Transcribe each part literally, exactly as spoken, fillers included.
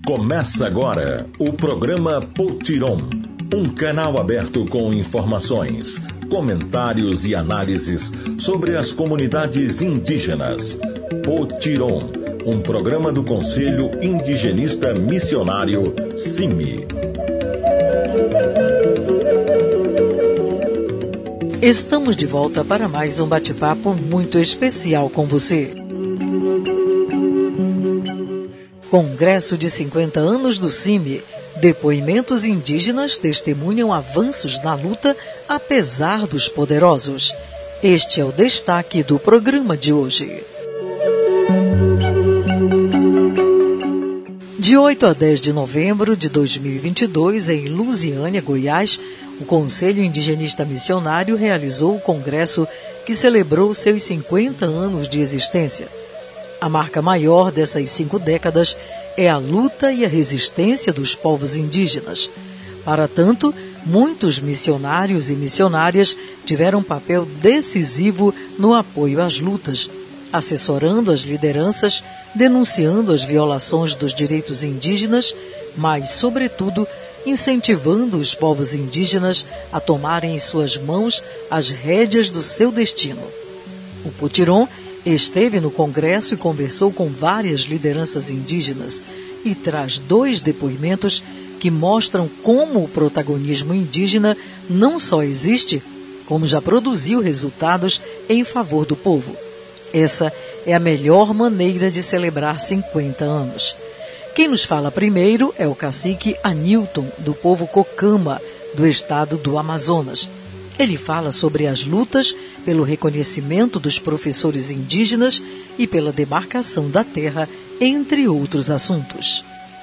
Começa agora o programa Potiron, um canal aberto com informações, comentários e análises sobre as comunidades indígenas. Potiron, um programa do Conselho Indigenista Missionário, C I M. Estamos de volta para mais um bate-papo muito especial com você. Congresso de cinquenta anos do C I M. Depoimentos indígenas testemunham avanços na luta, apesar dos poderosos. Este é o destaque do programa de hoje. De oito a dez de novembro de dois mil e vinte e dois, em Lusiânia, Goiás, o Conselho Indigenista Missionário realizou o congresso que celebrou seus cinquenta anos de existência. A marca maior dessas cinco décadas é a luta e a resistência dos povos indígenas. Para tanto, muitos missionários e missionárias tiveram papel decisivo no apoio às lutas, assessorando as lideranças, denunciando as violações dos direitos indígenas, mas, sobretudo, incentivando os povos indígenas a tomarem em suas mãos as rédeas do seu destino. O Potiron esteve no Congresso e conversou com várias lideranças indígenas e traz dois depoimentos que mostram como o protagonismo indígena não só existe, como já produziu resultados em favor do povo. Essa é a melhor maneira de celebrar cinquenta anos. Quem nos fala primeiro é o cacique Anilton, do povo Cocama, do estado do Amazonas. Ele fala sobre as lutas pelo reconhecimento dos professores indígenas e pela demarcação da terra, entre outros assuntos.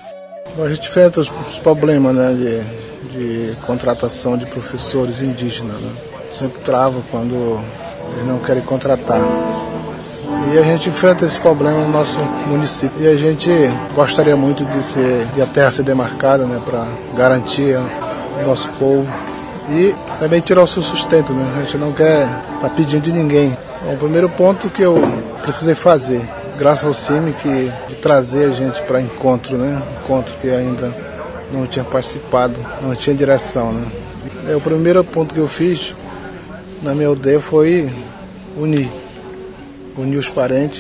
A gente enfrenta os, os problemas, né, de, de contratação de professores indígenas. Né? Sempre trava quando eles não querem contratar. E a gente enfrenta esse problema no nosso município. E a gente gostaria muito de, ser, de a terra ser demarcada, né, para garantir o nosso povo. E também tirar o seu sustento, né? A gente não quer estar tá pedindo de ninguém. É o primeiro ponto que eu precisei fazer, graças ao C I M, que, de trazer a gente para encontro, né? Encontro que ainda não tinha participado, não tinha direção, né? É, o primeiro ponto que eu fiz na minha aldeia foi unir, unir os parentes,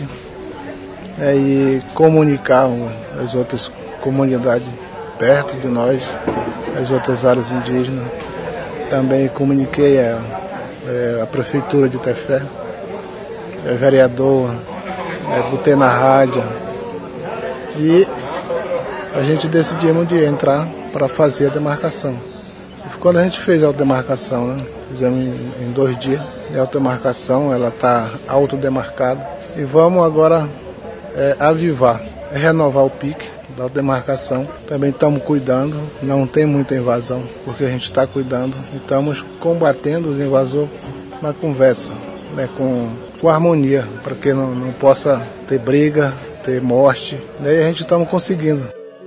é, e comunicar as outras comunidades perto de nós, as outras áreas indígenas. Também comuniquei a, a Prefeitura de Tefé, a vereador, é, botei na rádio e a gente decidimos de entrar para fazer a demarcação. E quando a gente fez a demarcação, né, fizemos em, em dois dias, a demarcação ela está autodemarcada e vamos agora é, avivar, é renovar o pique da demarcação. Também estamos cuidando, não tem muita invasão, porque a gente está cuidando e estamos combatendo os invasores na conversa, né, com, com harmonia, para que não, não possa ter briga, ter morte. Daí a gente estamos conseguindo.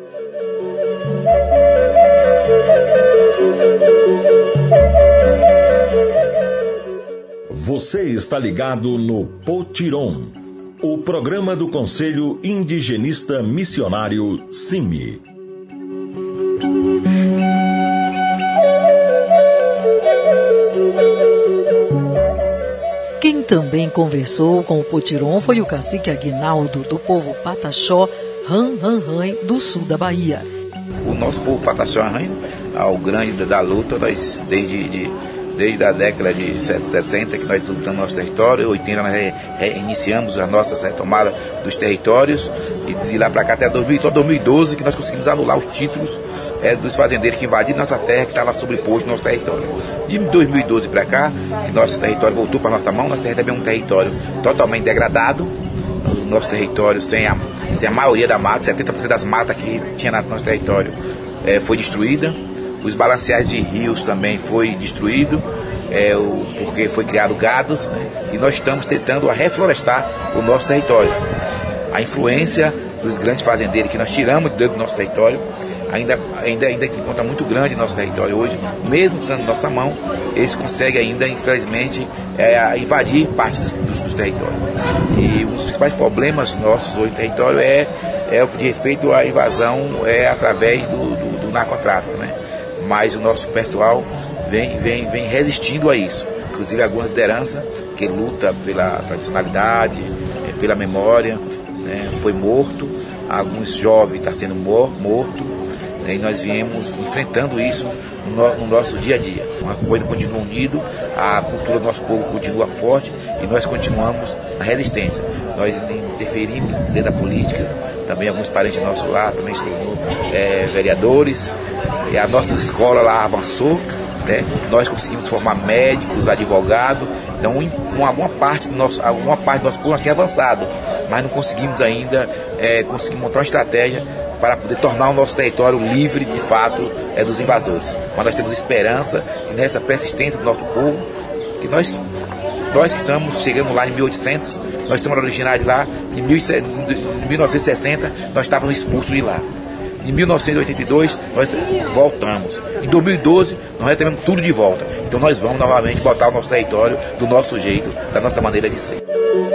Você está ligado no Potiron, o programa do Conselho Indigenista Missionário, C I M. Quem também conversou com o Potiron foi o cacique Aguinaldo, do povo Pataxó Han Han Han, do sul da Bahia. O nosso povo Pataxó Han Han, ao grande da luta, nós, desde... De, Desde a década de sessenta, que nós lutamos no nosso território, oitenta nós reiniciamos a nossa retomada dos territórios, e de lá para cá até dois mil, só dois mil e doze que nós conseguimos anular os títulos é, dos fazendeiros que invadiram nossa terra, que estava sobreposto no nosso território. De dois mil e doze para cá, que nosso território voltou para nossa mão, nosso território também é um território totalmente degradado, o nosso território sem a, sem a maioria da mata, setenta por cento das matas que tinha no nosso território é, foi destruída. Os balanceais de rios também foi destruído, é, o, porque foi criado gados, né? E nós estamos tentando reflorestar o nosso território. A influência dos grandes fazendeiros que nós tiramos dentro do nosso território ainda, ainda, ainda encontra muito grande no nosso território hoje, mesmo estando na nossa mão, eles conseguem ainda, infelizmente, é, invadir parte dos, dos, dos territórios. E um dos principais problemas nossos hoje no território é é o que diz respeito à invasão é através do, do, do narcotráfico, né? Mas o nosso pessoal vem, vem, vem resistindo a isso. Inclusive alguma liderança que luta pela tradicionalidade, pela memória, né? Foi morto, alguns jovens estão sendo mor mortos, né? E nós viemos enfrentando isso no, no nosso dia a dia. A coisa continua unida, a cultura do nosso povo continua forte e nós continuamos na resistência. Nós interferimos dentro da política, também alguns parentes nossos lá também se tornou é, vereadores, e a nossa escola lá avançou, né? Nós conseguimos formar médicos, advogados, então uma, alguma parte do nosso, alguma parte do nosso povo nós tínhamos avançado, mas não conseguimos ainda é, conseguir montar uma estratégia para poder tornar o nosso território livre, de fato, é, dos invasores. Mas nós temos esperança que nessa persistência do nosso povo, que nós, nós que estamos, chegamos lá em mil e oitocentos, nós estamos originários lá, em mil novecentos e sessenta, nós estávamos expulsos de lá. Em mil novecentos e oitenta e dois, nós voltamos. Em dois mil e doze, nós retomamos tudo de volta. Então nós vamos novamente botar o nosso território do nosso jeito, da nossa maneira de ser.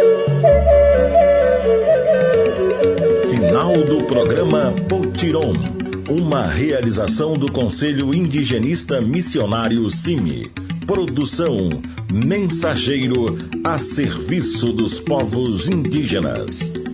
Final do programa Potiron, uma realização do Conselho Indigenista Missionário C I M. Produção Mensageiro a serviço dos povos indígenas.